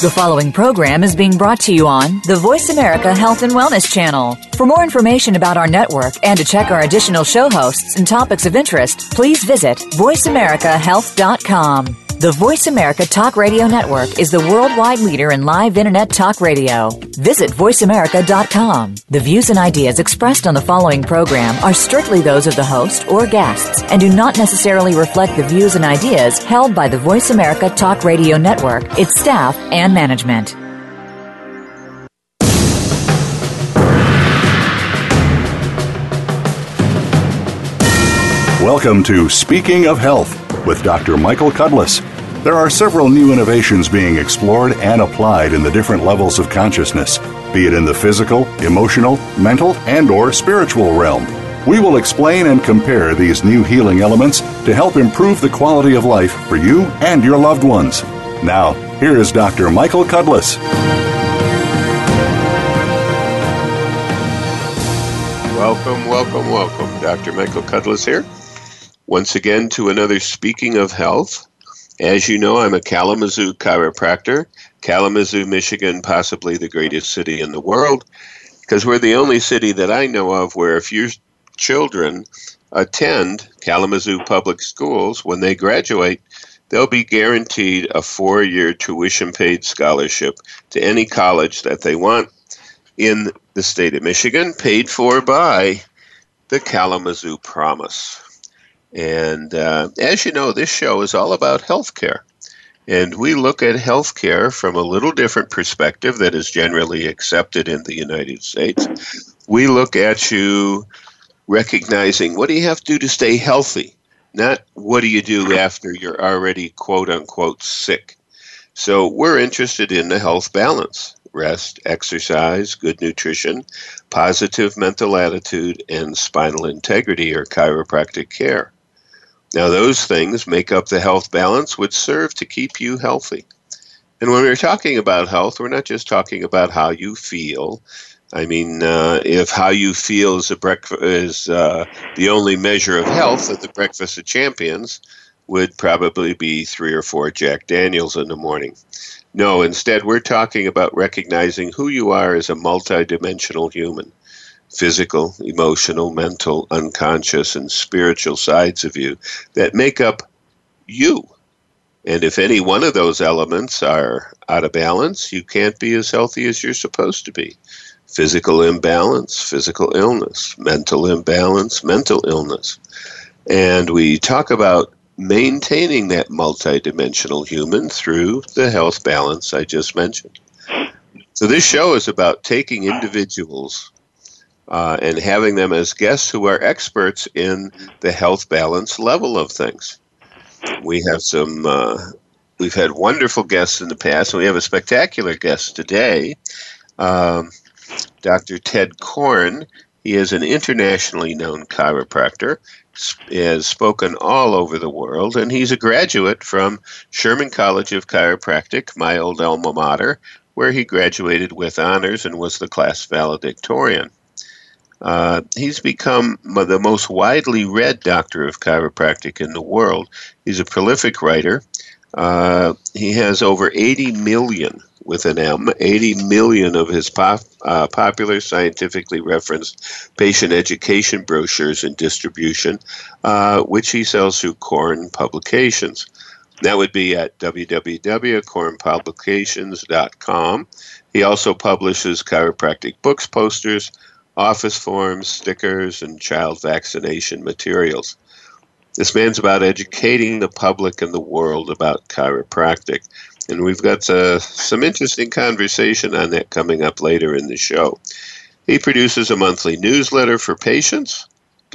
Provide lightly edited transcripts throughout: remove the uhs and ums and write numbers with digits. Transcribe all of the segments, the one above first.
The following program is being brought to you on the Voice America Health and Wellness Channel. For more information about our network and to check our additional show hosts and topics of interest, please visit voiceamericahealth.com. The Voice America Talk Radio Network is the worldwide leader in live Internet talk radio. Visit voiceamerica.com. The views and ideas expressed on the following program are strictly those of the host or guests and do not necessarily reflect the views and ideas held by the Voice America Talk Radio Network, its staff, and management. Welcome to Speaking of Health with Dr. Michael Cudlis. There are several new innovations being explored and applied in the different levels of consciousness, be it in the physical, emotional, mental, and/or spiritual realm. We will explain and compare these new healing elements to help improve the quality of life for you and your loved ones. Now, here is Dr. Michael Cudlis. Welcome. Dr. Michael Cudlis here. Once again to another Speaking of Health. As you know, I'm a Kalamazoo chiropractor. Kalamazoo, Michigan, possibly the greatest city in the world, because we're the only city that I know of where if your children attend Kalamazoo public schools, when they graduate, they'll be guaranteed a 4-year tuition-paid scholarship to any college that they want in the state of Michigan, paid for by the Kalamazoo Promise. And as you know, this show is all about healthcare. And we look at healthcare from a little different perspective that is generally accepted in the United States. We look at you recognizing what do you have to do to stay healthy, not what do you do after you're already quote-unquote sick. So we're interested in the health balance. Rest, exercise, good nutrition, positive mental attitude, and spinal integrity or chiropractic care. Now, those things make up the health balance which serve to keep you healthy. And when we're talking about health, we're not just talking about how you feel. I mean, if how you feel is the only measure of health, then the Breakfast of Champions would probably be 3 or 4 Jack Daniels in the morning. No, instead, we're talking about recognizing who you are as a multidimensional human. Physical, emotional, mental, unconscious, and spiritual sides of you that make up you. And if any one of those elements are out of balance, you can't be as healthy as you're supposed to be. Physical imbalance, physical illness. Mental imbalance, mental illness. And we talk about maintaining that multidimensional human through the health balance I just mentioned. So this show is about taking individuals and having them as guests who are experts in the health balance level of things. We have we've had wonderful guests in the past, and we have a spectacular guest today, Dr. Ted Korn. He is an internationally known chiropractor, has spoken all over the world, and he's a graduate from Sherman College of Chiropractic, my old alma mater, where he graduated with honors and was the class valedictorian. He's become the most widely read doctor of chiropractic in the world. He's a prolific writer. He has over 80 million, with an M, 80 million of his popular scientifically referenced patient education brochures in distribution, which he sells through Korn Publications. That would be at www.kornpublications.com. He also publishes chiropractic books, posters, office forms, stickers, and child vaccination materials. This man's about educating the public and the world about chiropractic. And we've got some interesting conversation on that coming up later in the show. He produces a monthly newsletter for patients,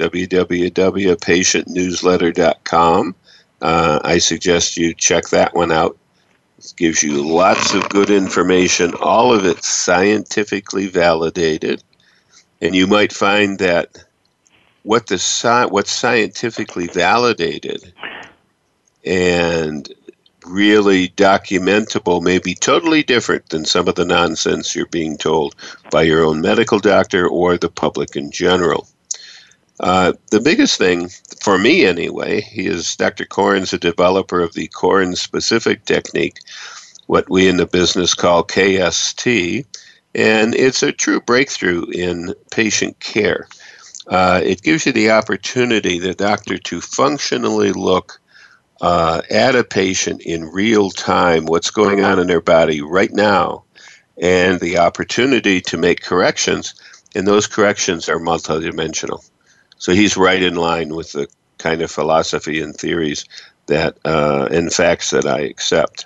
www.patientnewsletter.com. I suggest you check that one out. It gives you lots of good information, all of it scientifically validated. And you might find that what's scientifically validated and really documentable may be totally different than some of the nonsense you're being told by your own medical doctor or the public in general. The biggest thing, for me anyway, Dr. Korn's a developer of the Korn-specific technique, what we in the business call KST, and it's a true breakthrough in patient care. It gives you the opportunity, the doctor, to functionally look at a patient in real time, what's going on in their body right now, and the opportunity to make corrections, and those corrections are multidimensional. So he's right in line with the kind of philosophy and theories that, and facts that I accept.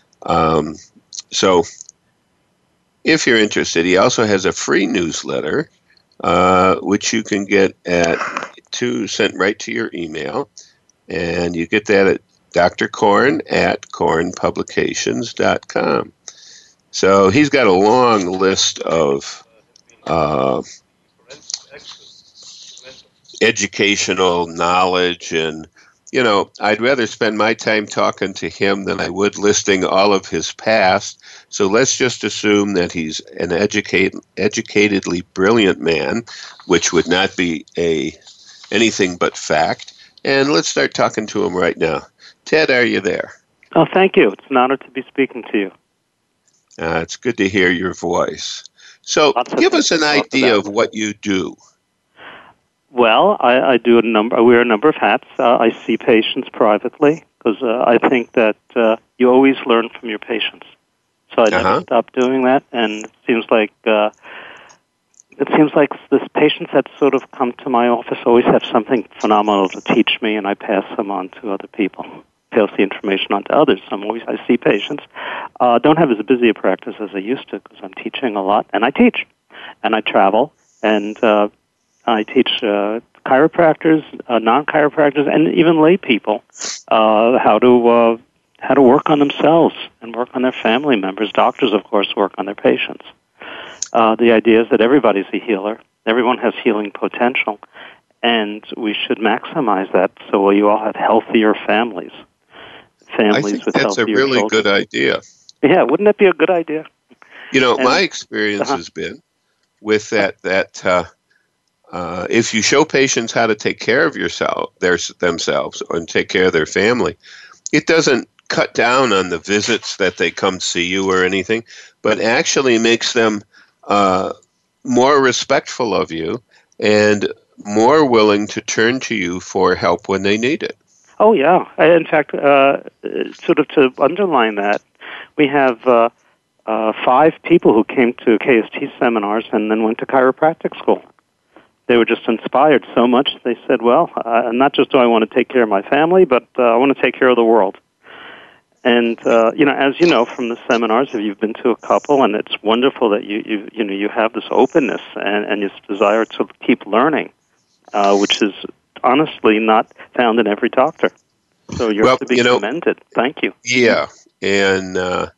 So if you're interested, he also has a free newsletter, which you can get sent right to your email. And you get that at Dr. Korn at kornpublications.com. So he's got a long list of educational knowledge, and I'd rather spend my time talking to him than I would listing all of his past. So let's just assume that he's an educatedly brilliant man, which would not be anything but fact. And let's start talking to him right now. Ted, are you there? Oh, thank you. It's an honor to be speaking to you. It's good to hear your voice. So give us an idea of what you do. Well, I do I wear a number of hats. I see patients privately because I think that you always learn from your patients. So I never stop doing that, and it seems like the patients that sort of come to my office always have something phenomenal to teach me, and I pass them on to other people, pass the information on to others. I see patients. Don't have as busy a practice as I used to because I'm teaching a lot, and I teach, and I travel, and I teach chiropractors, non-chiropractors, and even lay people how to work on themselves and work on their family members. Doctors, of course, work on their patients. The idea is that everybody's a healer. Everyone has healing potential, and we should maximize that so you all have healthier families. I think that's a really good idea. Yeah, wouldn't that be a good idea? My experience has been with that if you show patients how to take care of themselves and take care of their family, it doesn't cut down on the visits that they come see you or anything, but actually makes them more respectful of you and more willing to turn to you for help when they need it. Oh, yeah. In fact, sort of to underline that, we have 5 people who came to KST seminars and then went to chiropractic school. They were just inspired so much. They said, well, not just do I want to take care of my family, but I want to take care of the world. And, as you know from the seminars, if you've been to a couple, and it's wonderful that you have this openness and this desire to keep learning, which is honestly not found in every doctor. So you're to be commended. Thank you. Yeah, and the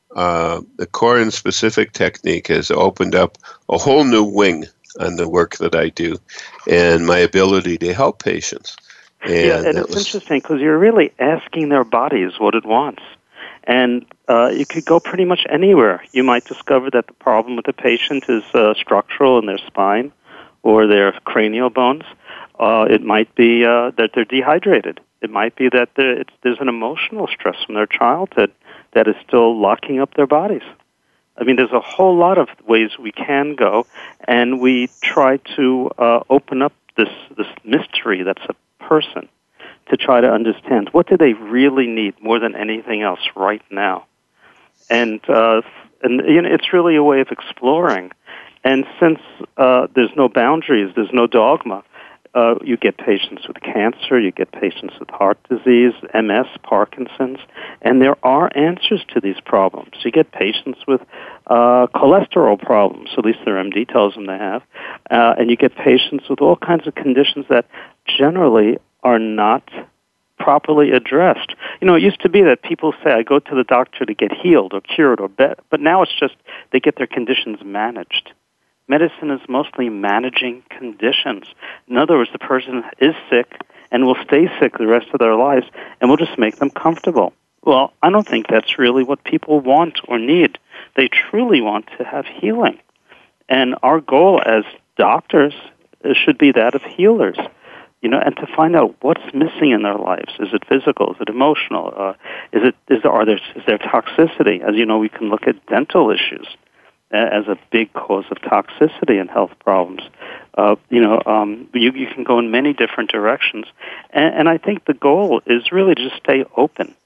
Korn-specific technique has opened up a whole new wing on the work that I do and my ability to help patients. And it's interesting because you're really asking their bodies what it wants. And you could go pretty much anywhere. You might discover that the problem with the patient is structural in their spine or their cranial bones. It might be that they're dehydrated. It might be that there's an emotional stress from their childhood that is still locking up their bodies. I mean, there's a whole lot of ways we can go, and we try to open up this mystery that's a person to try to understand what do they really need more than anything else right now. And it's really a way of exploring. And since there's no boundaries, there's no dogma, you get patients with cancer, you get patients with heart disease, MS, Parkinson's, and there are answers to these problems. You get patients with cholesterol problems, at least their MD tells them they have, and you get patients with all kinds of conditions that generally are not properly addressed. It used to be that people say, I go to the doctor to get healed or cured or better, but now it's just they get their conditions managed. Medicine is mostly managing conditions. In other words, the person is sick and will stay sick the rest of their lives, and we'll just make them comfortable. Well, I don't think that's really what people want or need. They truly want to have healing. And our goal as doctors should be that of healers. and to find out what's missing in their lives. Is it physical? Is it emotional? Is there toxicity? As you know, we can look at dental issues as a big cause of toxicity and health problems. You can go in many different directions, and I think the goal is really to just stay open.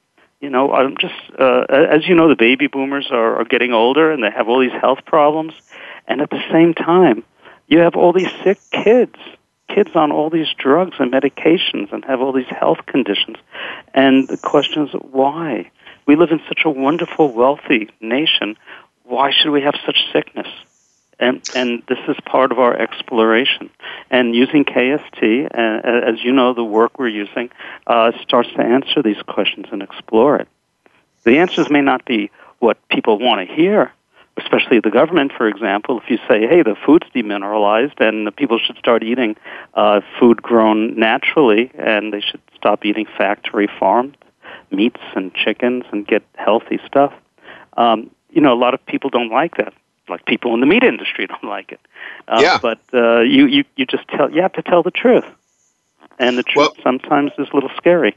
As you know, the baby boomers are getting older, and they have all these health problems, and at the same time, you have all these sick kids on all these drugs and medications and have all these health conditions. And the question is, why? We live in such a wonderful, wealthy nation. Why should we have such sickness? And this is part of our exploration. And using KST, as you know, the work we're using starts to answer these questions and explore it. The answers may not be what people want to hear, especially the government, for example. If you say, hey, the food's demineralized and the people should start eating food grown naturally and they should stop eating factory-farmed meats and chickens and get healthy stuff, a lot of people don't like that. Like people in the meat industry don't like it. But you have to tell the truth. And the truth sometimes is a little scary.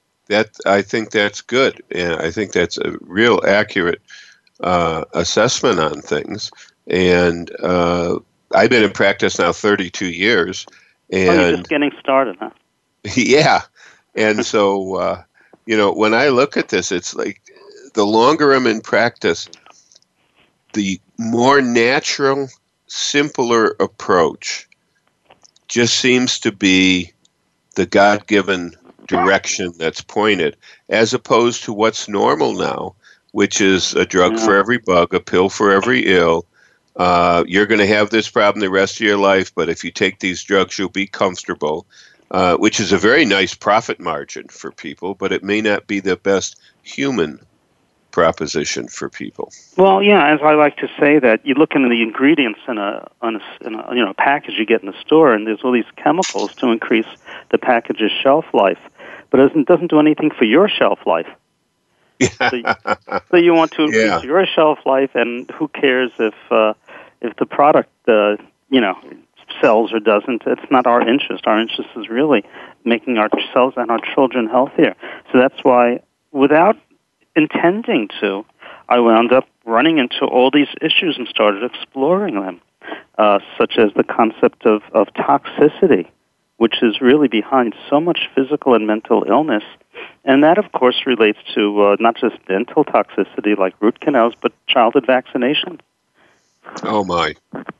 I think that's good. And I think that's a real accurate assessment on things. And I've been in practice now 32 years. And you're just getting started, huh? Yeah. And so, when I look at this, it's like the longer I'm in practice, the more natural, simpler approach just seems to be the God-given direction that's pointed, as opposed to what's normal now, which is a drug for every bug, a pill for every ill. You're going to have this problem the rest of your life, but if you take these drugs, you'll be comfortable, which is a very nice profit margin for people, but it may not be the best human proposition for people. Well, yeah, as I like to say that you look into the ingredients in a package you get in the store, and there's all these chemicals to increase the package's shelf life, but it doesn't do anything for your shelf life. Yeah. So you want to increase your shelf life, and who cares if the product sells or doesn't? It's not our interest. Our interest is really making ourselves and our children healthier. So that's why, without intending to, I wound up running into all these issues and started exploring them, such as the concept of toxicity, which is really behind so much physical and mental illness. And that, of course, relates to not just dental toxicity like root canals, but childhood vaccination. Oh, my.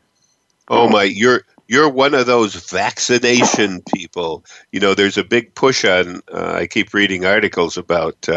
You're one of those vaccination people. There's a big push on, I keep reading articles about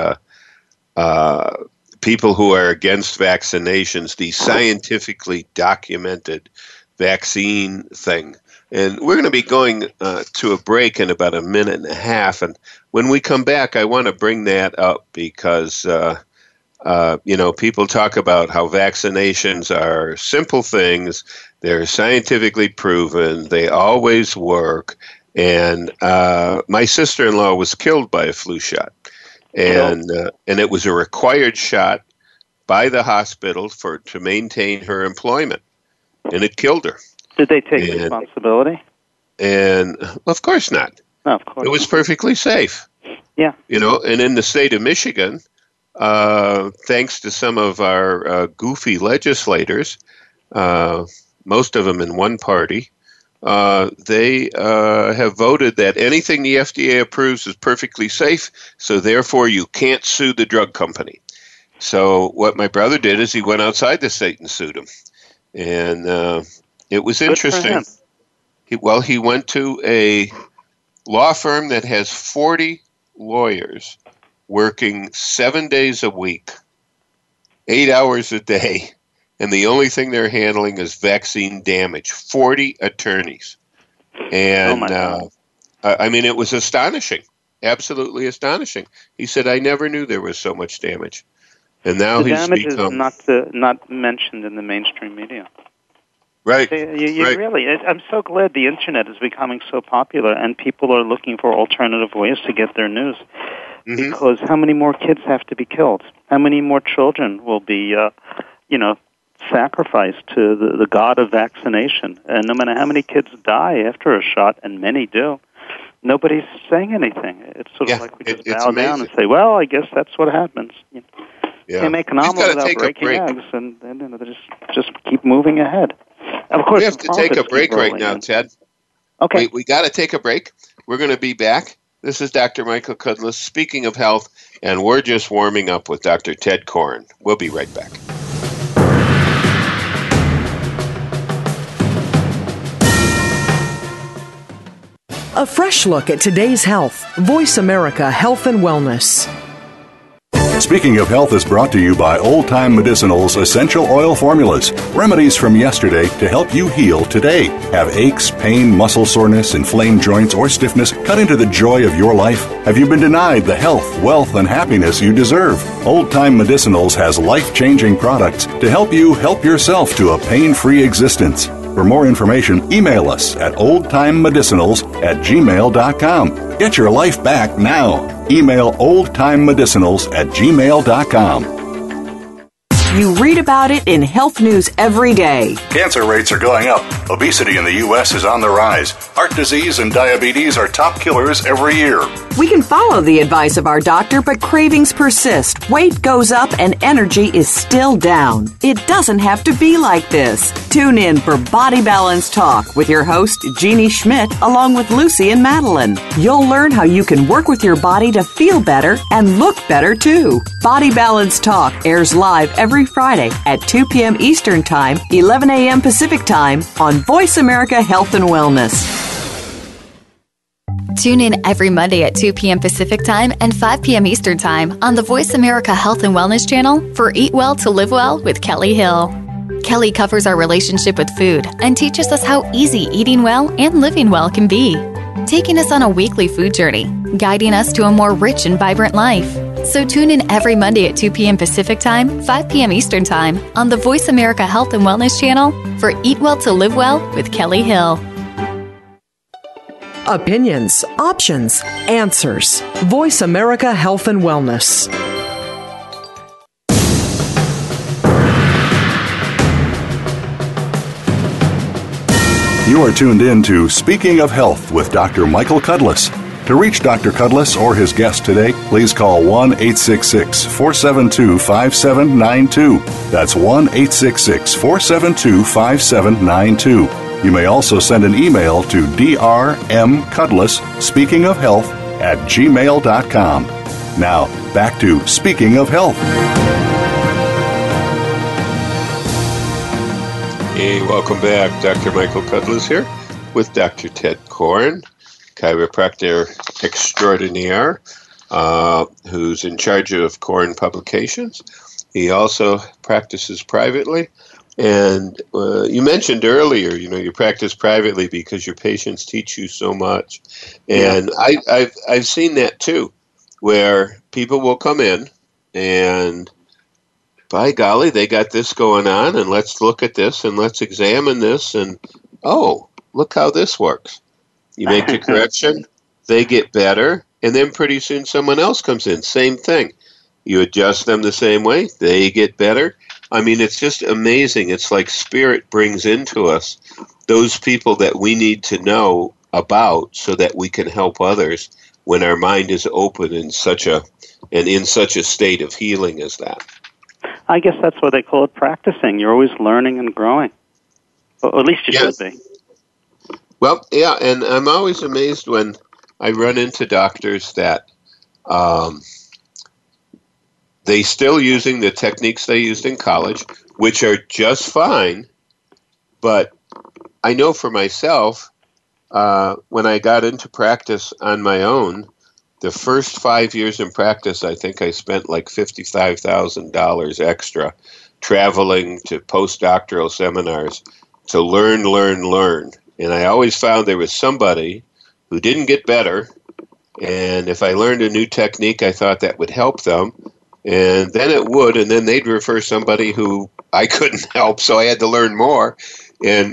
people who are against vaccinations, the scientifically documented vaccine thing. And we're going to be going to a break in about a minute and a half. And when we come back, I want to bring that up because, people talk about how vaccinations are simple things. They're scientifically proven. They always work. And my sister-in-law was killed by a flu shot. And it was a required shot by the hospital to maintain her employment. And it killed her. Did they take responsibility? And of course not. No, of course. It was perfectly safe. Yeah. And in the state of Michigan, thanks to some of our goofy legislators, most of them in one party, they have voted that anything the FDA approves is perfectly safe, so therefore you can't sue the drug company. So what my brother did is he went outside the state and sued them. And it was interesting. He went to a law firm that has 40 lawyers working 7 days a week, 8 hours a day, and the only thing they're handling is vaccine damage. 40 attorneys. And, it was astonishing, absolutely astonishing. He said, I never knew there was so much damage. And now the damage is not mentioned in the mainstream media. Right. Really, I'm so glad the Internet is becoming so popular and people are looking for alternative ways to get their news. Mm-hmm. Because how many more kids have to be killed? How many more children will be, sacrificed to the god of vaccination? And no matter how many kids die after a shot, and many do, nobody's saying anything. It's sort of like we just bow amazing. down and say, well, I guess that's what happens. You know, Yeah. they make an omelet without breaking eggs, and they just keep moving ahead. And of course, we have to take a break right now, Ted. Okay. We got to take a break. We're going to be back. This is Dr. Michael Kudlas, speaking of health, and we're just warming up with Dr. Ted Koren. We'll be right back. A fresh look at today's health. Voice America Health and Wellness. Speaking of Health is brought to you by Old Time Medicinal's Essential Oil Formulas. Remedies from yesterday to help you heal today. Have aches, pain, muscle soreness, inflamed joints, or stiffness cut into the joy of your life? Have you been denied the health, wealth, and happiness you deserve? Old Time Medicinals has life-changing products to help you help yourself to a pain-free existence. For more information, email us at oldtimemedicinals@gmail.com. Get your life back now. Email oldtimemedicinals@gmail.com. You read about it in health news every day. Cancer rates are going up. Obesity in the U.S. is on the rise. Heart disease and diabetes are top killers every year. We can follow the advice of our doctor, but cravings persist. Weight goes up and energy is still down. It doesn't have to be like this. Tune in for Body Balance Talk with your host, Jeannie Schmidt, along with Lucy and Madeline. You'll learn how you can work with your body to feel better and look better, too. Body Balance Talk airs live every Friday at 2 p.m. Eastern Time, 11 a.m. Pacific Time on Voice America Health and Wellness. Tune in every Monday at 2 p.m. Pacific Time and 5 p.m. Eastern Time on the Voice America Health and Wellness channel for Eat Well to Live Well with Kelly Hill. Kelly covers our relationship with food and teaches us how easy eating well and living well can be, taking us on a weekly food journey, guiding us to a more rich and vibrant life. So tune in every Monday at 2 p.m. Pacific Time, 5 p.m. Eastern Time on the Voice America Health and Wellness channel for Eat Well to Live Well with Kelly Hill. Opinions, options, answers. Voice America Health and Wellness. You are tuned in to Speaking of Health with Dr. Michael Kudlas. To reach Dr. Kudlas or his guest today, please call 1-866-472-5792. That's 1-866-472-5792. You may also send an email to drmkudlas@gmail.com. Now, back to Speaking of Health. Hey, welcome back. Dr. Michael Kudlas here with Dr. Ted Koren, chiropractor extraordinaire, who's in charge of Koren Publications. He also practices privately. And you mentioned earlier, you practice privately because your patients teach you so much. And I've seen that too, where people will come in and, by golly, they got this going on, and let's look at this, and let's examine this, and, oh, look how this works. You make a correction, they get better, and then pretty soon someone else comes in. Same thing. You adjust them the same way, they get better. I mean, it's just amazing. It's like Spirit brings into us those people that we need to know about so that we can help others when our mind is open in such a state of healing as that. I guess that's why they call it practicing. You're always learning and growing. Or at least you should be. Well, yeah, and I'm always amazed when I run into doctors that they still using the techniques they used in college, which are just fine, but I know for myself, when I got into practice on my own, the first 5 years in practice, I think I spent like $55,000 extra traveling to postdoctoral seminars to learn. And I always found there was somebody who didn't get better. And if I learned a new technique, I thought that would help them. And then it would, and then they'd refer somebody who I couldn't help, so I had to learn more. And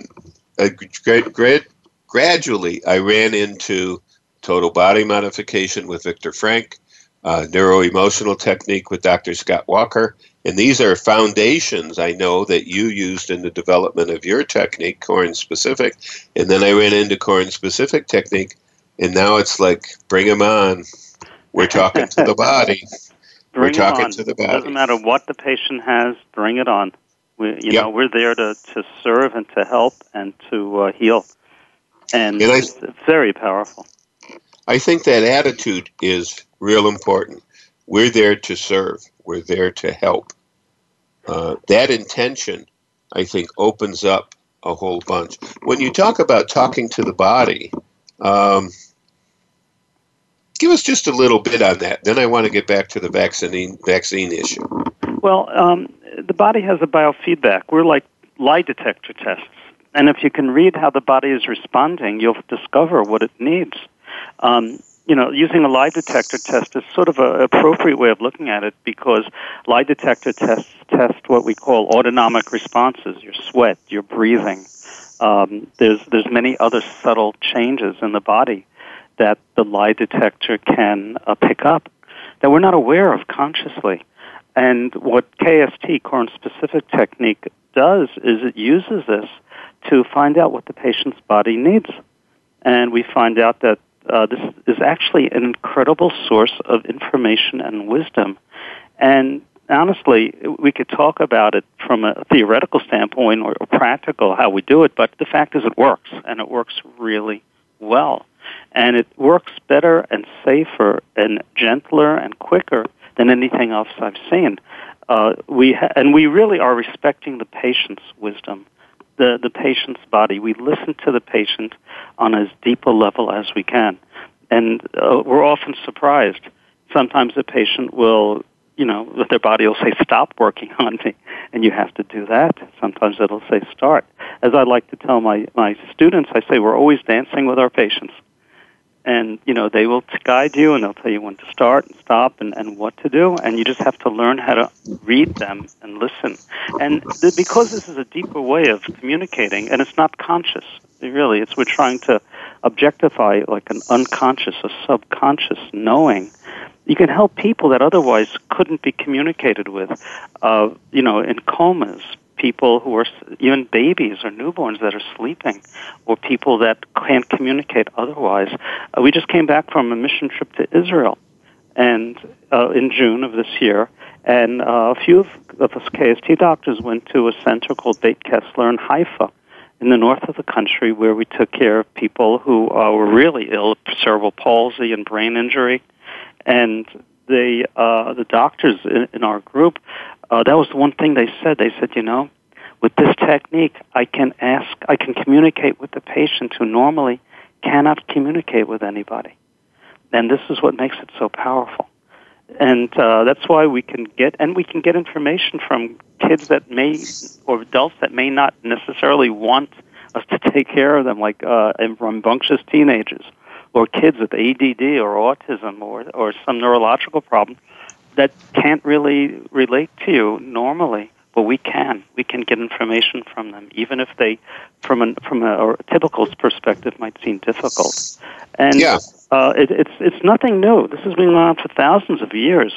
gradually, I ran into total body modification with Viktor Frank, neuro-emotional technique with Dr. Scott Walker. And these are foundations I know that you used in the development of your technique, Koren Specific. And then I ran into Koren Specific technique. And now it's like, bring them on. We're talking to the body. Bring We're talking it on. to the body. Doesn't matter what the patient has, bring it on. We're there to serve and to help and to heal. And it's very powerful. I think that attitude is real important. We're there to serve. We're there to help. That intention, I think, opens up a whole bunch. When you talk about talking to the body, give us just a little bit on that. Then I want to get back to the vaccine issue. Well, the body has a biofeedback. We're like lie detector tests. And if you can read how the body is responding, you'll discover what it needs. Using a lie detector test is sort of an appropriate way of looking at it, because lie detector tests test what we call autonomic responses, your sweat, your breathing. There's many other subtle changes in the body that the lie detector can pick up that we're not aware of consciously. And what KST, Corn-Specific Technique, does is it uses this to find out what the patient's body needs. And we find out that this is actually an incredible source of information and wisdom. And honestly, we could talk about it from a theoretical standpoint or practical, how we do it, but the fact is it works, and it works really well. And it works better and safer and gentler and quicker than anything else I've seen. We really are respecting the patient's wisdom, the patient's body. We listen to the patient on as deep a level as we can. And we're often surprised. Sometimes the patient will, their body will say, stop working on me, and you have to do that. Sometimes it'll say, start. As I like to tell my students, I say, we're always dancing with our patients. And, they will guide you, and they'll tell you when to start and stop and what to do. And you just have to learn how to read them and listen. And because this is a deeper way of communicating, and it's not conscious, really, we're trying to objectify like an unconscious, a subconscious knowing. You can help people that otherwise couldn't be communicated with, in comas, people who are even babies or newborns that are sleeping, or people that can't communicate otherwise. We just came back from a mission trip to Israel, and in June of this year, and a few of us KST doctors went to a center called Beit Kessler in Haifa, in the north of the country, where we took care of people who were really ill, cerebral palsy and brain injury, and the doctors in our group, that was the one thing they said. They said, with this technique, I can communicate with the patient who normally cannot communicate with anybody. And this is what makes it so powerful. And that's why we can get information from kids that or adults that may not necessarily want us to take care of them, like rambunctious teenagers, or kids with ADD or autism or some neurological problem that can't really relate to you normally, but we can get information from them, even if they, from a typical perspective, might seem difficult. And it's nothing new. This has been going on for thousands of years.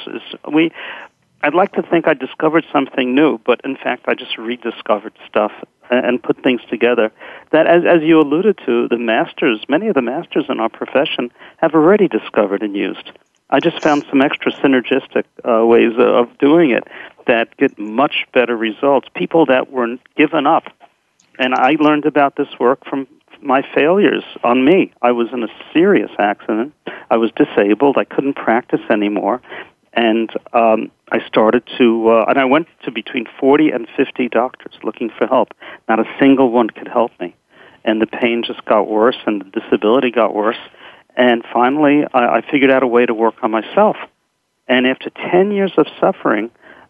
I'd like to think I discovered something new, but in fact I just rediscovered stuff and put things together that, as you alluded to, many of the masters in our profession have already discovered and used. I just found some extra synergistic ways of doing it that get much better results. People that were given up. And I learned about this work from my failures on me. I was in a serious accident. I was disabled. I couldn't practice anymore. And I started and I went to between 40 and 50 doctors looking for help. Not a single one could help me. And the pain just got worse and the disability got worse. And finally, I figured out a way to work on myself. And after 10 years of suffering,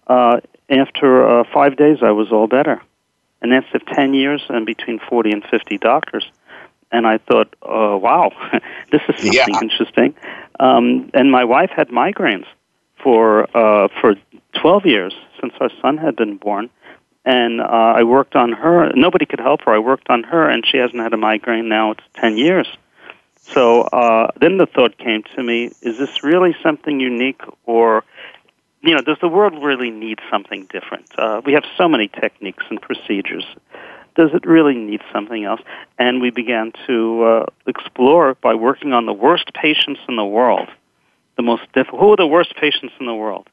after 5 days, I was all better. And after 10 years and between 40 and 50 doctors. And I thought, wow, this is something interesting. And my wife had migraines for 12 years since our son had been born. And I worked on her. Nobody could help her. I worked on her, and she hasn't had a migraine now. It's 10 years. So then the thought came to me, is this really something unique, or, does the world really need something different? We have so many techniques and procedures. does it really need something else? And we began to explore by working on the worst patients in the world. The most difficult. Who are the worst patients in the world?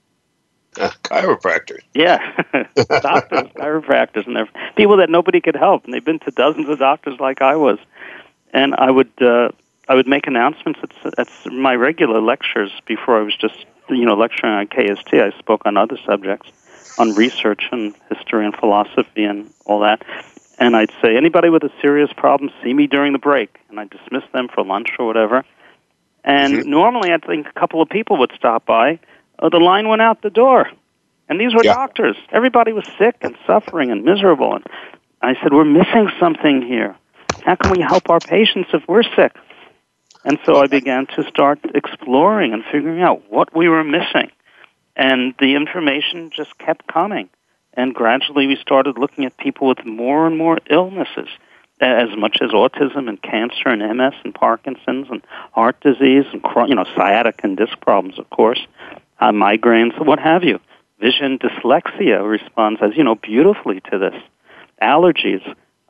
Chiropractors. Yeah, doctors, chiropractors, and they're people that nobody could help, and they've been to dozens of doctors like I was. And I would make announcements at my regular lectures before I was just lecturing on KST. I spoke on other subjects, on research and history and philosophy and all that. And I'd say, anybody with a serious problem, see me during the break, and I'd dismiss them for lunch or whatever. And normally, I think a couple of people would stop by. The line went out the door. And these were doctors. Everybody was sick and suffering and miserable. And I said, we're missing something here. How can we help our patients if we're sick? And so I began to start exploring and figuring out what we were missing. And the information just kept coming. And gradually we started looking at people with more and more illnesses, as much as autism and cancer and MS and Parkinson's and heart disease and sciatic and disc problems, of course. Migraines, what have you. Vision dyslexia responds, as you know, beautifully to this. Allergies,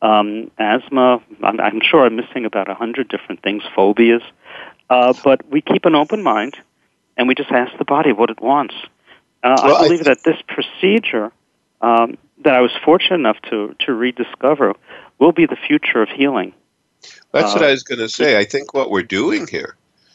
asthma, I'm sure I'm missing about 100 different things, phobias. But we keep an open mind, and we just ask the body what it wants. I believe that this procedure that I was fortunate enough to rediscover will be the future of healing. That's what I was going to say. I think what we're doing here,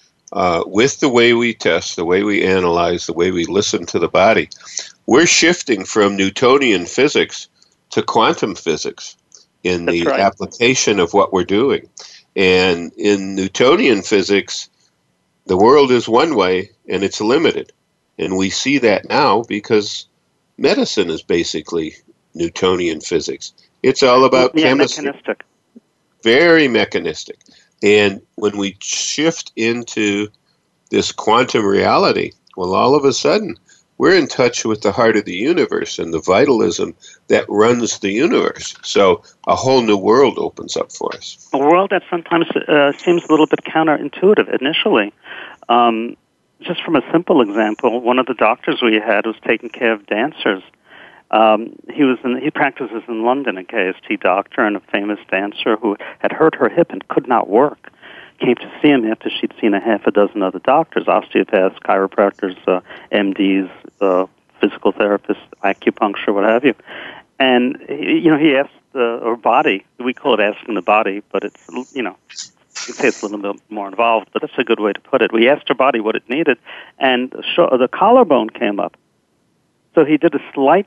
with the way we test, the way we analyze, the way we listen to the body, we're shifting from Newtonian physics to quantum physics in the application of what we're doing. And in Newtonian physics, the world is one way and it's limited. And we see that now because medicine is basically Newtonian physics. It's all about chemistry. Mechanistic. Very mechanistic. And when we shift into this quantum reality, well, all of a sudden, we're in touch with the heart of the universe and the vitalism that runs the universe. So a whole new world opens up for us. A world that sometimes seems a little bit counterintuitive initially. Just from a simple example, one of the doctors we had was taking care of dancers. He practices in London, a KST doctor, and a famous dancer who had hurt her hip and could not work. Came to see him after she'd seen a half a dozen other doctors, osteopaths, chiropractors, MDs, physical therapists, acupuncture, what have you. And he asked her body. We call it asking the body, but it's you could say it's a little bit more involved, but that's a good way to put it. We asked her body what it needed, and the collarbone came up. So he did a slight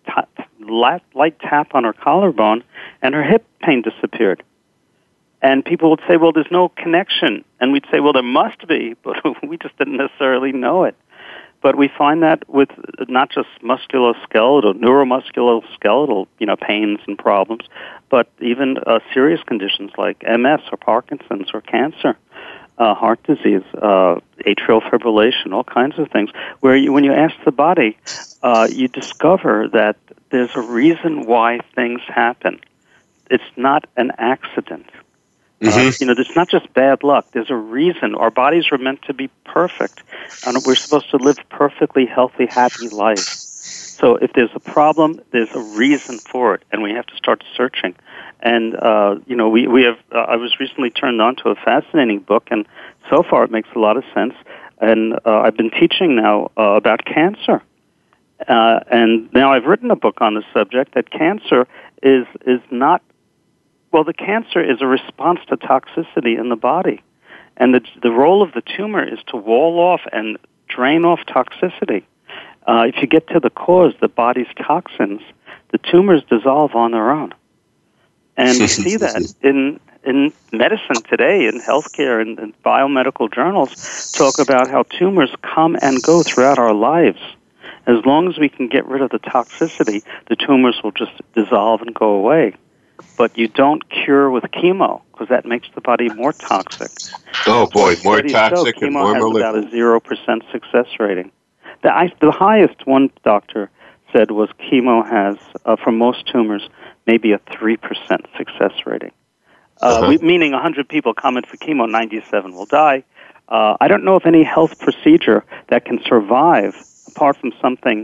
tap on her collarbone, and her hip pain disappeared. And people would say, well, there's no connection. And we'd say, well, there must be, but we just didn't necessarily know it. But we find that with not just musculoskeletal, neuromusculoskeletal, pains and problems, but even serious conditions like MS or Parkinson's or cancer, heart disease, atrial fibrillation, all kinds of things, where when you ask the body, you discover that there's a reason why things happen. It's not an accident. It's not just bad luck. There's a reason. Our bodies were meant to be perfect, and we're supposed to live perfectly healthy, happy life. So if there's a problem, there's a reason for it, and we have to start searching. And we have. I was recently turned on to a fascinating book, and so far it makes a lot of sense. And I've been teaching now about cancer, and now I've written a book on the subject that cancer is not. Well, the cancer is a response to toxicity in the body. And the role of the tumor is to wall off and drain off toxicity. If you get to the cause, the body's toxins, the tumors dissolve on their own. And we see that in medicine today, in healthcare and biomedical journals, talk about how tumors come and go throughout our lives. As long as we can get rid of the toxicity, the tumors will just dissolve and go away. But you don't cure with chemo, because that makes the body more toxic. Oh, boy, more toxic and more malignant. Chemo has about a 0% success rating. The highest one doctor said was chemo has, for most tumors, maybe a 3% success rating. Meaning 100 people come in for chemo, 97 will die. I don't know of any health procedure that can survive, apart from something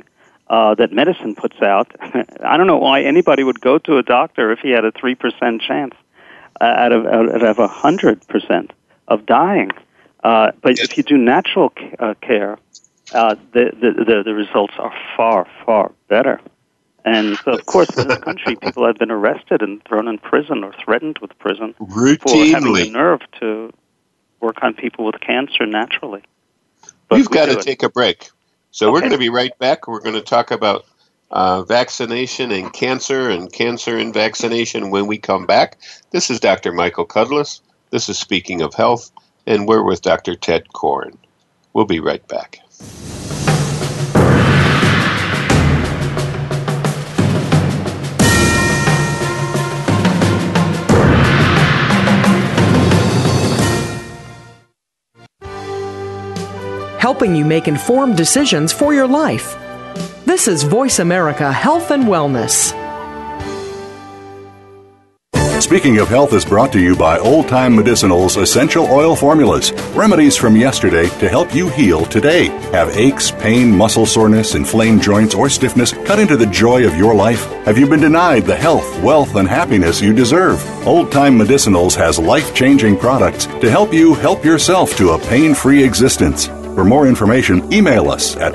that medicine puts out. I don't know why anybody would go to a doctor if he had a 3% chance out of 100% of dying. But if you do natural care, the results are far, far better. And so, of course, in this country, people have been arrested and thrown in prison or threatened with prison routinely for having the nerve to work on people with cancer naturally. But we've got to take a break. So we're going to be right back. We're going to talk about vaccination and cancer and vaccination when we come back. This is Dr. Michael Cudlis. This is Speaking of Health, and we're with Dr. Ted Koren. We'll be right back. Helping you make informed decisions for your life. This is Voice America Health and Wellness. Speaking of Health is brought to you by Old Time Medicinal's Essential Oil Formulas. Remedies from yesterday to help you heal today. Have aches, pain, muscle soreness, inflamed joints, or stiffness cut into the joy of your life? Have you been denied the health, wealth, and happiness you deserve? Old Time Medicinals has life-changing products to help you help yourself to a pain-free existence. For more information, email us at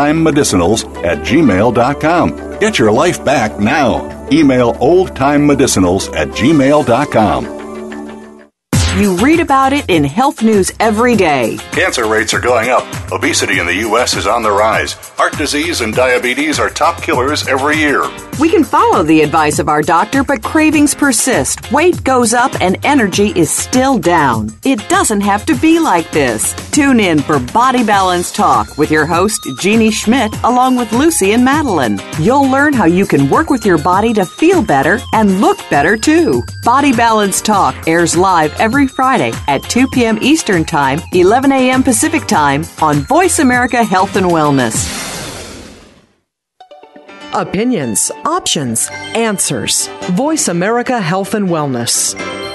oldtimemedicinals@gmail.com. Get your life back now. Email oldtimemedicinals@gmail.com. You read about it in health news every day. Cancer rates are going up. Obesity in the U.S. is on the rise. Heart disease and diabetes are top killers every year. We can follow the advice of our doctor, but cravings persist. Weight goes up and energy is still down. It doesn't have to be like this. Tune in for Body Balance Talk with your host, Jeannie Schmidt, along with Lucy and Madeline. You'll learn how you can work with your body to feel better and look better, too. Body Balance Talk airs live every Friday at 2 p.m. Eastern Time, 11 a.m. Pacific Time on Voice America Health and Wellness. Opinions, options, answers. Voice America Health and Wellness.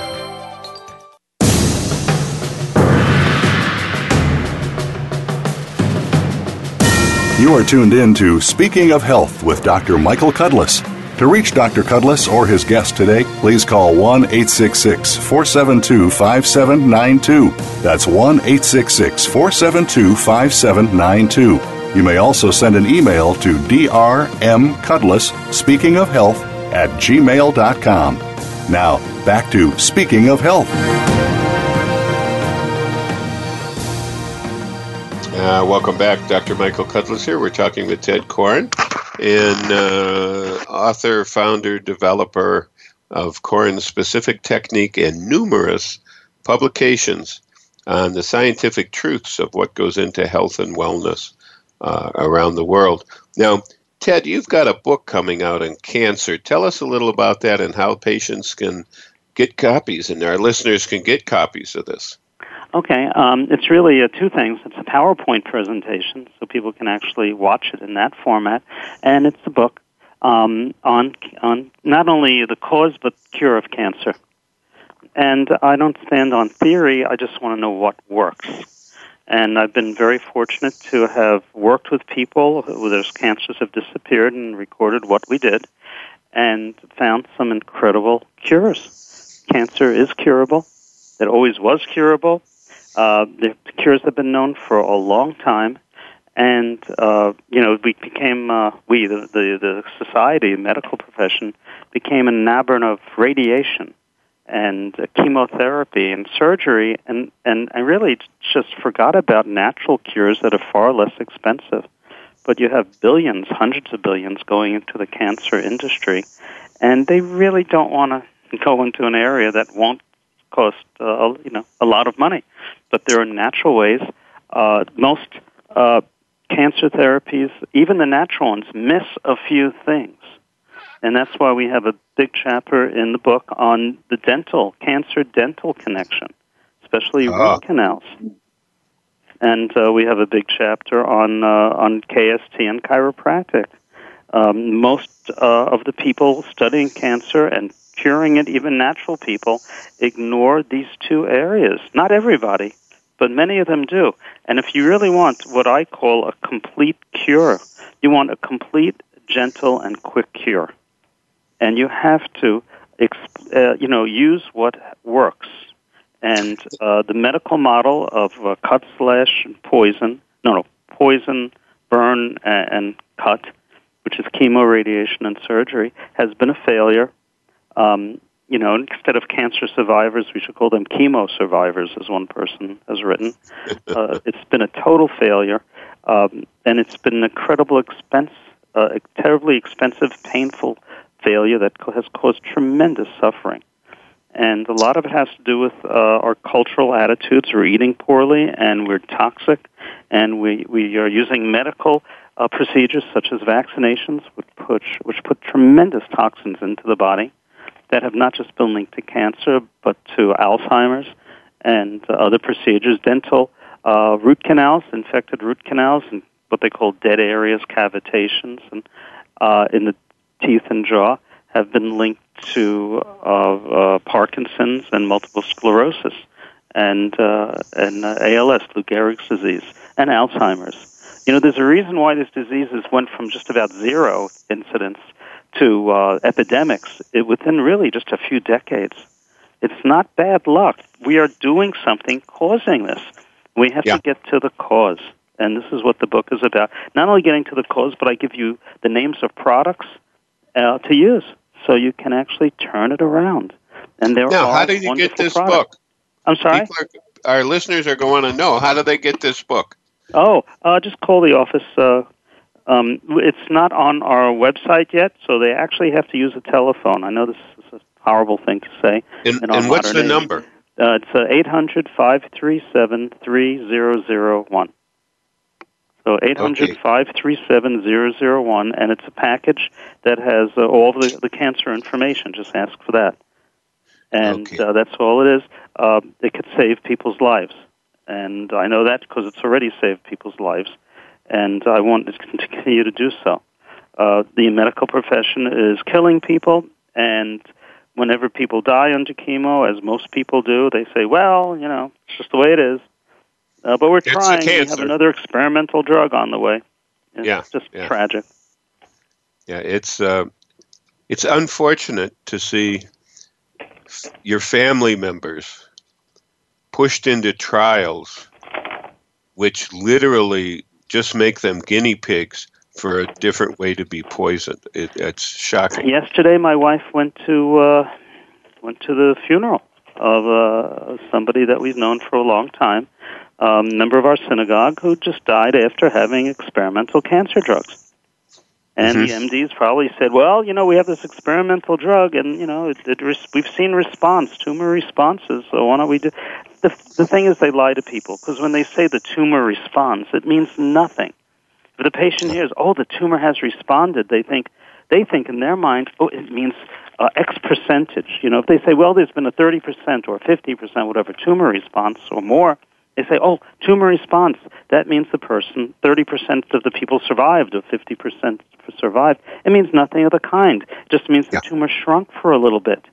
You are tuned in to Speaking of Health with Dr. Michael Cudlis. To reach Dr. Cudlis or his guest today, please call 1-866-472-5792. That's 1-866-472-5792. You may also send an email to drmcudlis, speakingofhealth@gmail.com. Now, back to Speaking of Health. Welcome back. Dr. Michael Cudlis here. We're talking with Ted Koren, and author, founder, developer of Koren's specific technique and numerous publications on the scientific truths of what goes into health and wellness around the world. Now, Ted, you've got a book coming out on cancer. Tell us a little about that and how patients can get copies and our listeners can get copies of this. Okay, it's really two things. It's a PowerPoint presentation, so people can actually watch it in that format, and it's a book on not only the cause but cure of cancer. And I don't stand on theory, I just want to know what works. And I've been very fortunate to have worked with people whose cancers have disappeared and recorded what we did and found some incredible cures. Cancer is curable. It always was curable. The cures have been known for a long time. And, we became, the society, the medical profession, became enamored of radiation and chemotherapy and surgery, and I really just forgot about natural cures that are far less expensive. But you have billions, hundreds of billions going into the cancer industry, and they really don't want to go into an area that won't cost, a lot of money. But there are natural ways. Most cancer therapies, even the natural ones, miss a few things. And that's why we have a big chapter in the book on the cancer-dental connection, especially root canals. And we have a big chapter on KST and chiropractic. Most of the people studying cancer and curing it, even natural people, ignore these two areas. Not everybody, but many of them do. And if you really want what I call a complete cure, you want a complete, gentle, and quick cure. And you have to, use what works. And the medical model of cut/poison, poison, burn, and cut, which is chemo, radiation, and surgery, has been a failure. Instead of cancer survivors, we should call them chemo survivors, as one person has written. It's been a total failure, and it's been an incredible expense, a terribly expensive, painful failure that has caused tremendous suffering. And a lot of it has to do with our cultural attitudes. We're eating poorly, and we're toxic, and we are using medical procedures such as vaccinations, which put tremendous toxins into the body that have not just been linked to cancer, but to Alzheimer's and other procedures, dental root canals, infected root canals, and what they call dead areas, cavitations, and in the teeth and jaw have been linked to Parkinson's and multiple sclerosis and ALS, Lou Gehrig's disease, and Alzheimer's. There's a reason why these diseases went from just about zero incidence to epidemics within really just a few decades. It's not bad luck. We are doing something causing this. We have to get to the cause, and this is what the book is about. Not only getting to the cause, but I give you the names of products to use, so you can actually turn it around. And there now, are how did you get this products. book? I'm sorry? Our listeners are going to know. How do they get this book? Just call the office. It's not on our website yet, so they actually have to use a telephone. I know this is a horrible thing to say. And what's the number? It's 800-537-3001. So 800-537-0001, and it's a package that has all the cancer information. Just ask for that. And that's all it is. It could save people's lives. And I know that because it's already saved people's lives. And I want it to continue to do so. The medical profession is killing people, and whenever people die under chemo, as most people do, they say, well, it's just the way it is. But we're trying. We have another experimental drug on the way. It's just tragic. Yeah, it's unfortunate to see your family members pushed into trials which literally just make them guinea pigs for a different way to be poisoned. It's shocking. Yesterday, my wife went to the funeral of somebody that we've known for a long time, a member of our synagogue who just died after having experimental cancer drugs. And the MDs probably said, well, we have this experimental drug, and, we've seen tumor responses, so why don't we do... The thing is they lie to people, because when they say the tumor responds, it means nothing. If the patient hears, the tumor has responded, they think in their mind, it means X percentage. If they say, well, there's been a 30% or 50%, whatever, tumor response or more, they say, tumor response. That means the person, 30% of the people survived or 50% survived. It means nothing of the kind. It just means the tumor shrunk for a little bit.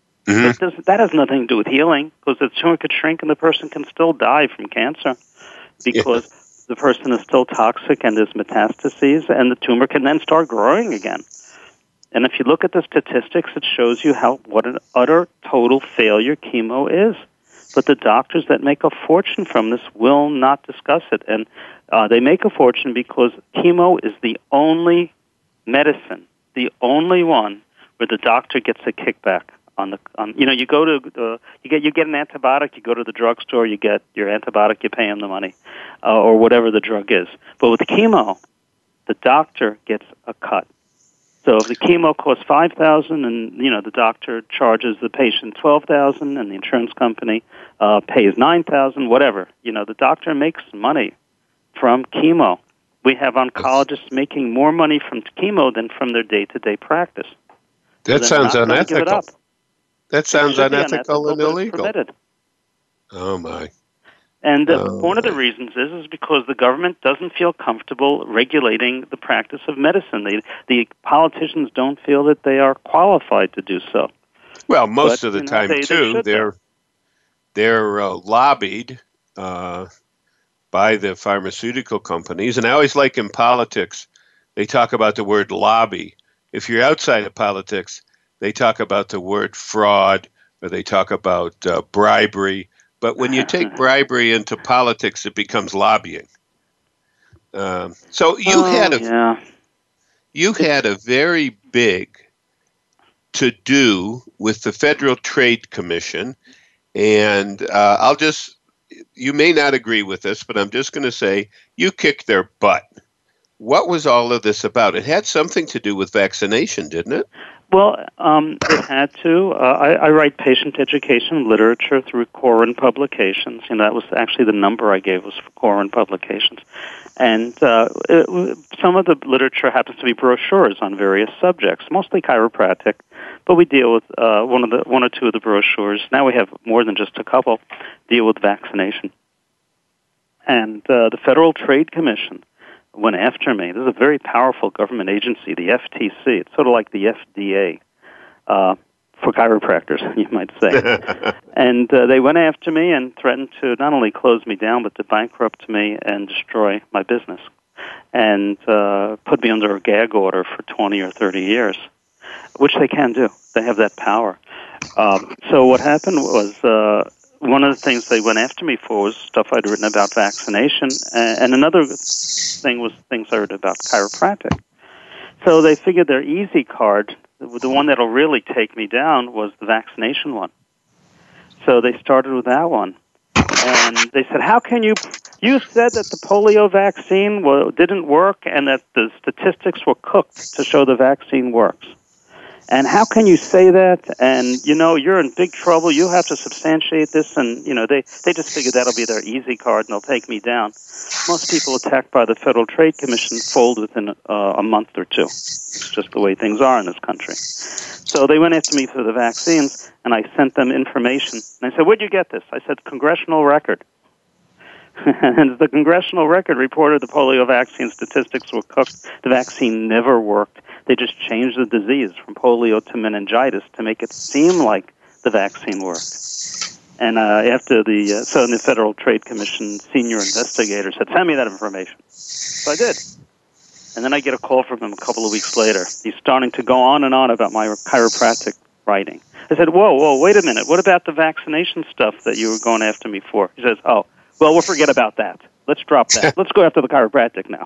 But that has nothing to do with healing, because the tumor could shrink and the person can still die from cancer because the person is still toxic and there's metastases, and the tumor can then start growing again. And if you look at the statistics, it shows you what an utter, total failure chemo is. But the doctors that make a fortune from this will not discuss it. And they make a fortune because chemo is the only medicine, the only one where the doctor gets a kickback. You go to you get an antibiotic, you go to the drugstore, you get your antibiotic, you pay him the money, or whatever the drug is. But with the chemo, the doctor gets a cut. So if the chemo costs $5,000, and the doctor charges the patient $12,000, and the insurance company pays $9,000, whatever, the doctor makes money from chemo. We have oncologists making more money from chemo than from their day-to-day practice. That sounds unethical. That sounds unethical and illegal. Permitted. Oh, my. And one of the reasons is because the government doesn't feel comfortable regulating the practice of medicine. The politicians don't feel that they are qualified to do so. Well, most of the time, too, they're lobbied by the pharmaceutical companies. And I always like in politics, they talk about the word lobby. If you're outside of politics, they talk about the word fraud, or they talk about bribery. But when you take bribery into politics, it becomes lobbying. So you had a very big to-do with the Federal Trade Commission, and you may not agree with this, but I'm just going to say you kicked their butt. What was all of this about? It had something to do with vaccination, didn't it? Well, it had to. I write patient education literature through Corin Publications. That was actually the number I gave was for Corin Publications. And some of the literature happens to be brochures on various subjects, mostly chiropractic, but we deal with one or two of the brochures. Now we have more than just a couple deal with vaccination. And the Federal Trade Commission went after me. This is a very powerful government agency, the FTC. It's sort of like the FDA for chiropractors, you might say. And they went after me and threatened to not only close me down, but to bankrupt me and destroy my business, and put me under a gag order for 20 or 30 years, which they can do. They have that power. So what happened was one of the things they went after me for was stuff I'd written about vaccination, and another thing was things I wrote about chiropractic. So they figured their easy card, the one that'll really take me down, was the vaccination one. So they started with that one. And they said, how can you said that the polio vaccine didn't work and that the statistics were cooked to show the vaccine works. And how can you say that? And, you're in big trouble. You have to substantiate this. And, they just figured that'll be their easy card and they'll take me down. Most people attacked by the Federal Trade Commission fold within a month or two. It's just the way things are in this country. So they went after me for the vaccines, and I sent them information. And I said, where'd you get this? I said, Congressional Record. And the Congressional Record reported the polio vaccine statistics were cooked. The vaccine never worked. They just changed the disease from polio to meningitis to make it seem like the vaccine worked. And after the Federal Trade Commission senior investigator said, send me that information. So I did. And then I get a call from him a couple of weeks later. He's starting to go on and on about my chiropractic writing. I said, whoa, wait a minute. What about the vaccination stuff that you were going after me for? He says, we'll forget about that. Let's drop that. Let's go after the chiropractic now.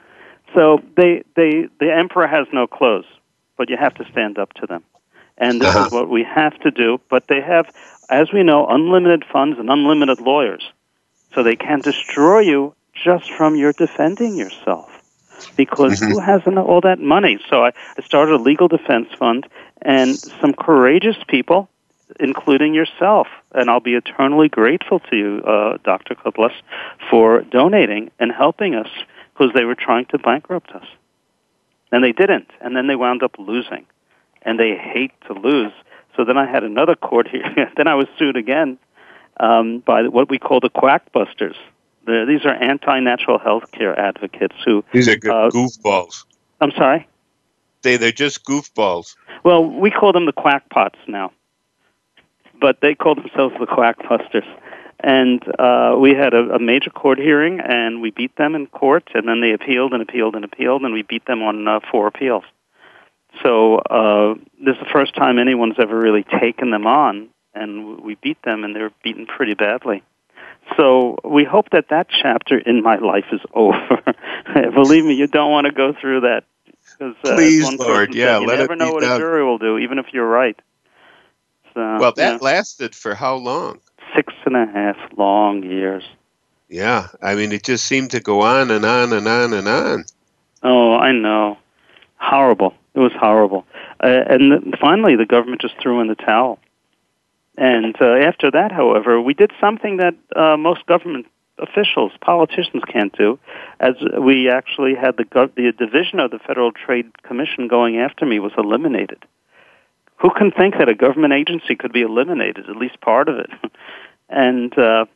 So the emperor has no clothes, but you have to stand up to them. And this is what we have to do. But they have, as we know, unlimited funds and unlimited lawyers. So they can destroy you just from your defending yourself. Because who has all that money? So I started a legal defense fund, and some courageous people, including yourself, and I'll be eternally grateful to you, Dr. Kudlas, for donating and helping us, because they were trying to bankrupt us. And they didn't, and then they wound up losing. And they hate to lose. So then I had another court hearing. Then I was sued again by what we call the quackbusters. These are anti-natural health care advocates who... These are goofballs. I'm sorry? They're just goofballs. Well, we call them the quackpots now. But they call themselves the quackbusters. And we had a major court hearing, and we beat them in court, and then they appealed and appealed and appealed, and we beat them on 4 appeals. So this is the first time anyone's ever really taken them on, and we beat them, and they're beaten pretty badly. So we hope that chapter in my life is over. Believe me, you don't want to go through that. Please, Lord, you never know what a jury will do, even if you're right. So, well, that lasted for how long? 6.5 long years. Yeah, I mean, it just seemed to go on and on and on and on. Oh, I know. Horrible. It was horrible. And finally, the government just threw in the towel. And after that, however, we did something that most government officials, politicians can't do, as we actually had the division of the Federal Trade Commission going after me was eliminated. Who can think that a government agency could be eliminated, at least part of it? And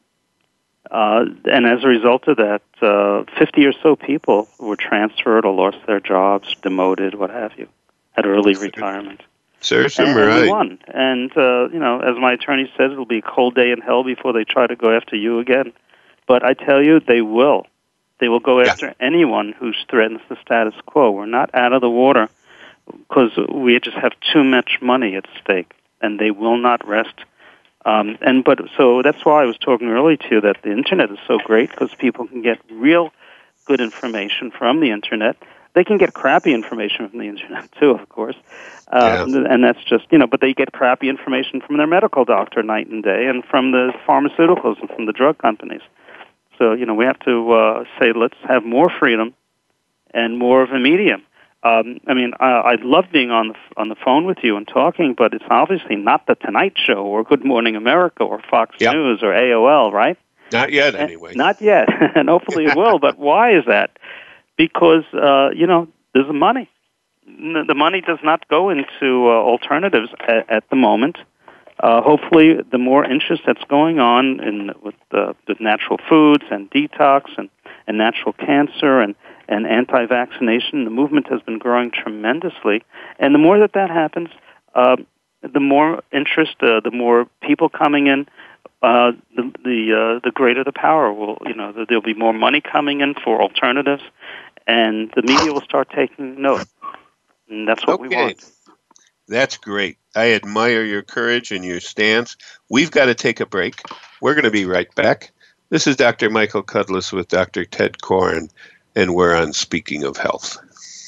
as a result of that, 50 or so people were transferred or lost their jobs, demoted, what have you, had early retirement. Seriously, and right. we won. And, as my attorney says, it'll be a cold day in hell before they try to go after you again. But I tell you, they will. They will go after anyone who threatens the status quo. We're not out of the water because we just have too much money at stake, and they will not rest. So that's why I was talking earlier to you that the Internet is so great because people can get real good information from the Internet. They can get crappy information from the Internet, too, of course. And that's just, but they get crappy information from their medical doctor night and day and from the pharmaceuticals and from the drug companies. So, we have to say let's have more freedom and more of a medium. I love being on the phone with you and talking, but it's obviously not the Tonight Show or Good Morning America or Fox News or AOL, right? Not yet, anyway. Not yet, and hopefully it will. But why is that? Because, there's the money. The money does not go into alternatives at the moment. Hopefully, the more interest that's going on with natural foods and detox and natural cancer and anti-vaccination, the movement has been growing tremendously. And the more that happens, the more interest, the more people coming in, the greater the power will. There'll be more money coming in for alternatives, and the media will start taking note. And that's what we want. That's great. I admire your courage and your stance. We've got to take a break. We're going to be right back. This is Dr. Michael Cudlis with Dr. Ted Koren, and we're on Speaking of Health.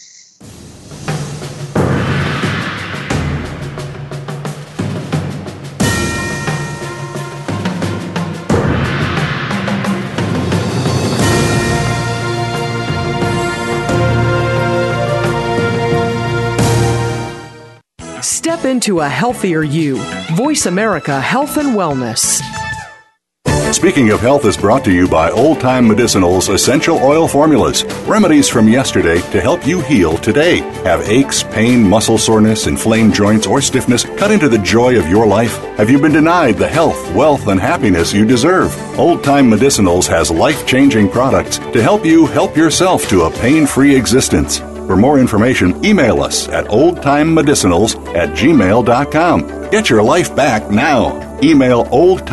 Step into a healthier you. Voice America Health and Wellness. Speaking of Health is brought to you by Old Time Medicinals Essential Oil Formulas. Remedies from yesterday to help you heal today. Have aches, pain, muscle soreness, inflamed joints, or stiffness cut into the joy of your life? Have you been denied the health, wealth, and happiness you deserve? Old Time Medicinals has life-changing products to help you help yourself to a pain-free existence. For more information, email us at oldtimemedicinals@gmail.com. Get your life back now. Email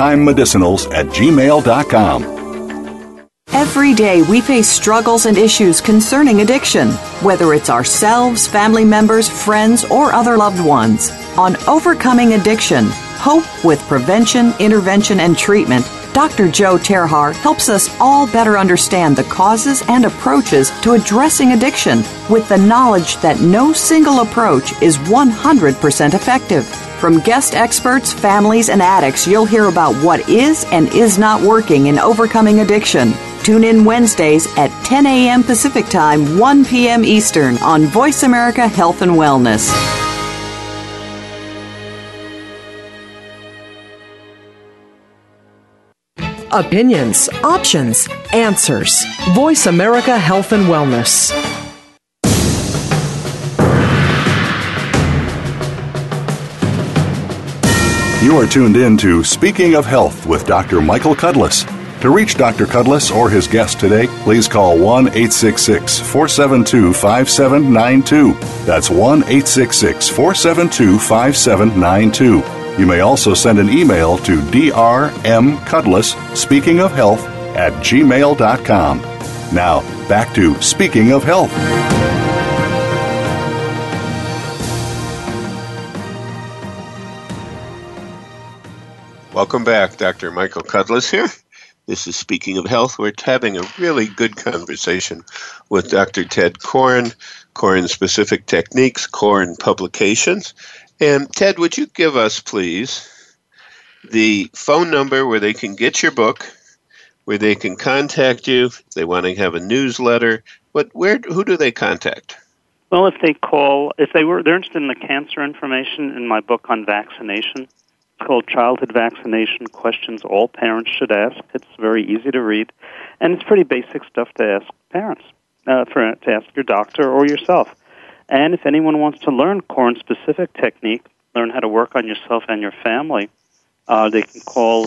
oldtimemedicinals@gmail.com. Every day we face struggles and issues concerning addiction, whether it's ourselves, family members, friends, or other loved ones. On Overcoming Addiction, Hope with Prevention, Intervention, and Treatment, Dr. Joe Terhar helps us all better understand the causes and approaches to addressing addiction with the knowledge that no single approach is 100% effective. From guest experts, families, and addicts, you'll hear about what is and is not working in overcoming addiction. Tune in Wednesdays at 10 a.m. Pacific Time, 1 p.m. Eastern on Voice America Health and Wellness. Opinions, options, answers. Voice America Health and Wellness. You are tuned in to Speaking of Health with Dr. Michael Cudlis. To reach Dr. Cudlis or his guest today, please call 1-866-472-5792. That's 1-866-472-5792. You may also send an email to drmcudlis, Now, back to Speaking of Health. Welcome back. Dr. Michael Cudlis here. This is Speaking of Health. We're having a really good conversation with Dr. Ted Koren, Koren Specific Techniques, Koren Publications. And Ted, would you give us, please, the phone number where they can get your book, where they can contact you if they want to have a newsletter? Who do they contact? Well, if they're interested in the cancer information in my book on vaccination, it's called Childhood Vaccination Questions All Parents Should Ask. It's very easy to read, and it's pretty basic stuff to ask parents, to ask your doctor or yourself. And if anyone wants to learn Koren-specific technique, learn how to work on yourself and your family, they can call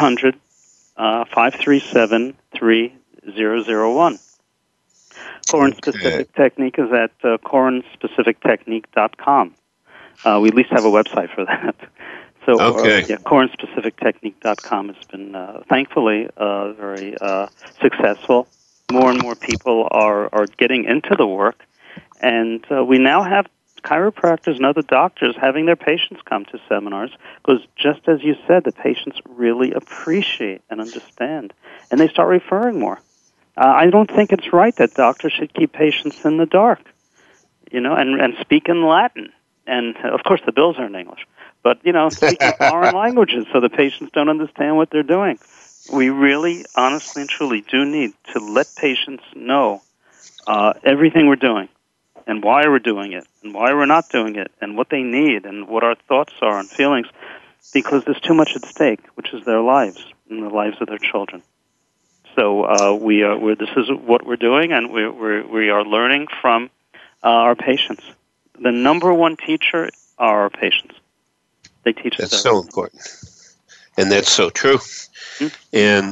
800-537-3001. Koren-specific technique is at korenspecifictechnique.com. We at least have a website for that. So, cornspecifictechnique.com has been, thankfully, very successful. More and more people are getting into the work, and we now have chiropractors and other doctors having their patients come to seminars because, just as you said, the patients really appreciate and understand, and they start referring more. I don't think it's right that doctors should keep patients in the dark, and speak in Latin. And, of course, the bills are in English. But, speak in foreign languages so the patients don't understand what they're doing. We really, honestly and truly do need to let patients know everything we're doing and why we're doing it and why we're not doing it and what they need and what our thoughts are and feelings, because there's too much at stake, which is their lives and the lives of their children. So this is what we're doing, and we are learning from our patients. The number one teacher are our patients. They teach us. That's so important, and that's so true. Mm-hmm. And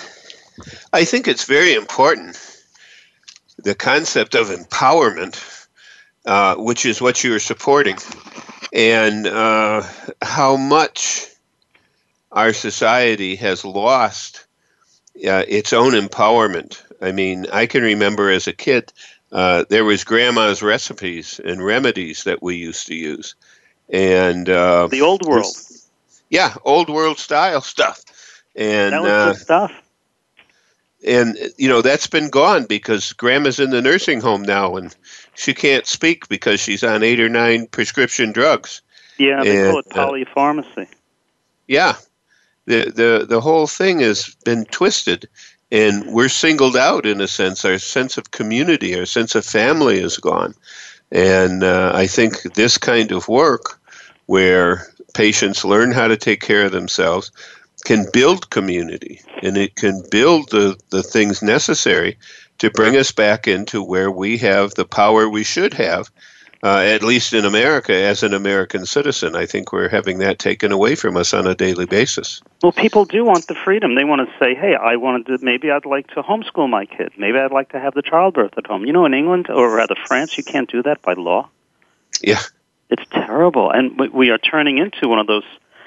I think it's very important, the concept of empowerment, which is what you are supporting, and how much our society has lost its own empowerment. I mean, I can remember as a kid, there was grandma's recipes and remedies that we used to use. And the old world. Yeah, old world style stuff. And that was good stuff. And, that's been gone because grandma's in the nursing home now and she can't speak because she's on 8 or 9 prescription drugs. Yeah, they call it polypharmacy. Yeah. The whole thing has been twisted. And we're singled out, in a sense. Our sense of community, our sense of family is gone. And I think this kind of work, where patients learn how to take care of themselves, can build community, and it can build the things necessary to bring us back into where we have the power we should have, at least in America, as an American citizen. I think we're having that taken away from us on a daily basis. Well, people do want the freedom. They want to say, hey, maybe I'd like to homeschool my kid. Maybe I'd like to have the childbirth at home. In England, or rather France, you can't do that by law. Yeah. It's terrible. And we are turning into one of those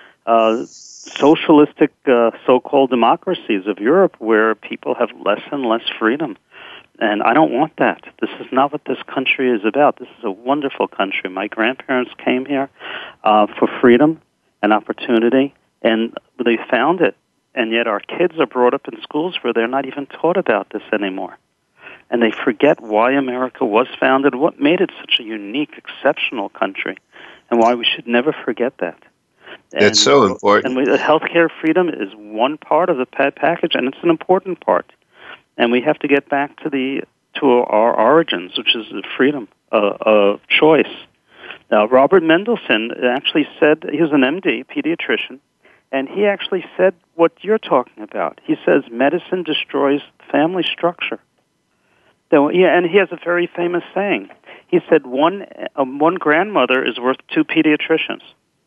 socialistic so-called democracies of Europe where people have less and less freedom. And I don't want that. This is not what this country is about. This is a wonderful country. My grandparents came here for freedom and opportunity, and they found it. And yet our kids are brought up in schools where they're not even taught about this anymore. And they forget why America was founded, what made it such a unique, exceptional country, and why we should never forget that. That's so important. And healthcare freedom is one part of the package, and it's an important part. And we have to get back to our origins, which is the freedom of choice. Now, Robert Mendelsohn actually said, he was an MD, pediatrician, and he actually said what you're talking about. He says medicine destroys family structure. So, yeah, and he has a very famous saying. He said one grandmother is worth 2 pediatricians.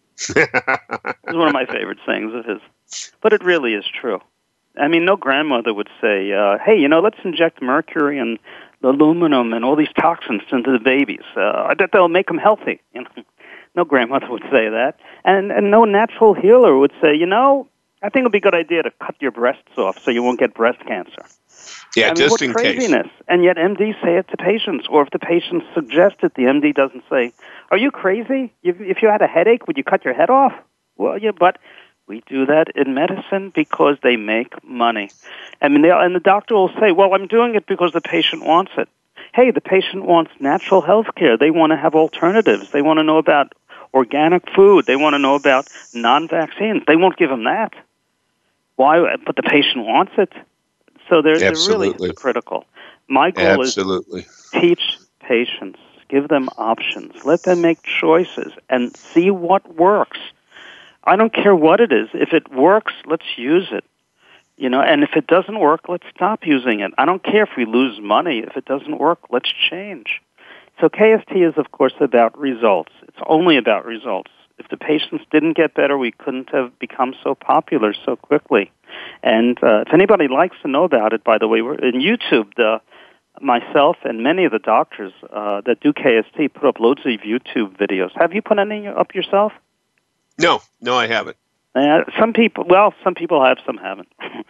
It's one of my favorite sayings of his. But it really is true. I mean, no grandmother would say, hey, let's inject mercury and aluminum and all these toxins into the babies. I bet they'll make them healthy. No grandmother would say that. And no natural healer would say, I think it would be a good idea to cut your breasts off so you won't get breast cancer. Yeah, just in craziness. case. And yet MDs say it to patients. Or if the patient suggests it, the MD doesn't say, are you crazy? If you had a headache, would you cut your head off? Well, yeah, but we do that in medicine because they make money. I mean, and the doctor will say, well, I'm doing it because the patient wants it. Hey, the patient wants natural health care. They want to have alternatives. They want to know about organic food. They want to know about non-vaccines. They won't give them that. Why? But the patient wants it. So they're really critical. My goal is teach patients, give them options, let them make choices, and see what works. I don't care what it is. If it works, let's use it. And if it doesn't work, let's stop using it. I don't care if we lose money. If it doesn't work, let's change. So KST is, of course, about results. It's only about results. If the patients didn't get better, we couldn't have become so popular so quickly. And if anybody likes to know about it, by the way, we're in YouTube. Myself and many of the doctors that do KST put up loads of YouTube videos. Have you put any up yourself? No, I haven't. Some people have, some haven't.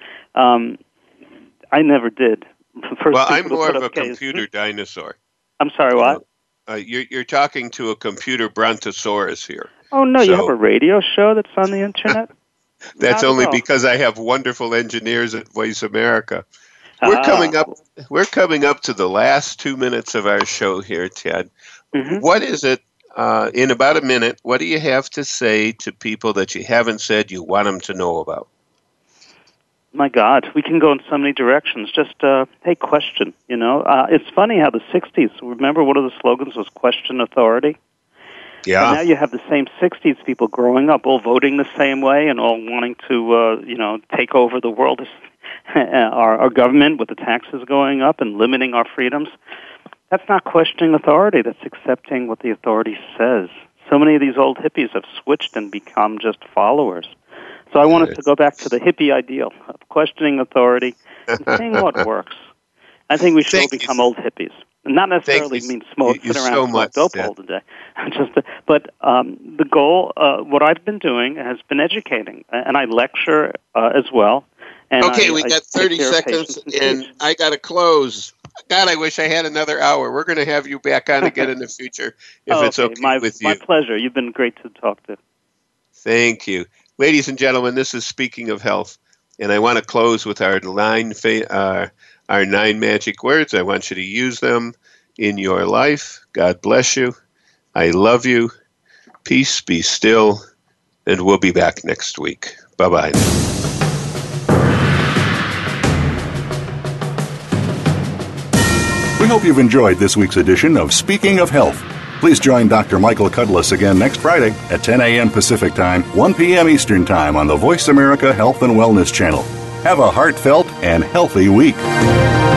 I never did. Well, I'm more of a computer dinosaur. I'm sorry, what? You're talking to a computer brontosaurus here. Oh, no, you have a radio show that's on the Internet? That's only because I have wonderful engineers at Voice America. We're coming up to the last 2 minutes of our show here, Ted. Mm-hmm. What is it, in about a minute, what do you have to say to people that you haven't said you want them to know about? My God, we can go in so many directions. Just, hey, question, It's funny how the 60s, remember one of the slogans was question authority? Yeah. And now you have the same 60s people growing up, all voting the same way and all wanting to, take over the world, our government with the taxes going up and limiting our freedoms. That's not questioning authority. That's accepting what the authority says. So many of these old hippies have switched and become just followers. So I want us to go back to the hippie ideal of questioning authority and seeing what works. I think we should all become old hippies. Not necessarily mean sit around and smoke dope all the day. But the goal, what I've been doing has been educating, and I lecture as well. And we got 30 seconds, and I got to close. God, I wish I had another hour. We're going to have you back on again in the future, if it's okay with you. My pleasure. You've been great to talk to. Thank you. Ladies and gentlemen, this is Speaking of Health, and I want to close with our 9 magic words. I want you to use them in your life. God bless you. I love you. Peace, be still, and we'll be back next week. Bye-bye. We hope you've enjoyed this week's edition of Speaking of Health. Please join Dr. Michael Cudlis again next Friday at 10 a.m. Pacific Time, 1 p.m. Eastern Time on the Voice America Health and Wellness Channel. Have a heartfelt and healthy week.